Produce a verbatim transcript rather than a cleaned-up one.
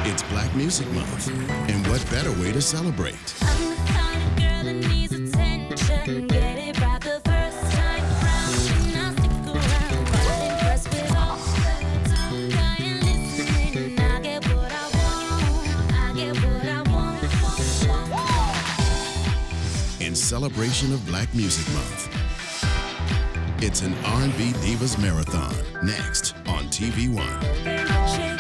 It's Black Music Month, and what better way to celebrate? I'm the kind of girl that needs attention. Get it right the first time round. And I'll stick around, quite impressed with all the talk. I ain't listening. I get what I want. I get what I want. In celebration of Black Music Month, it's an R and B Divas Marathon, next on T V One.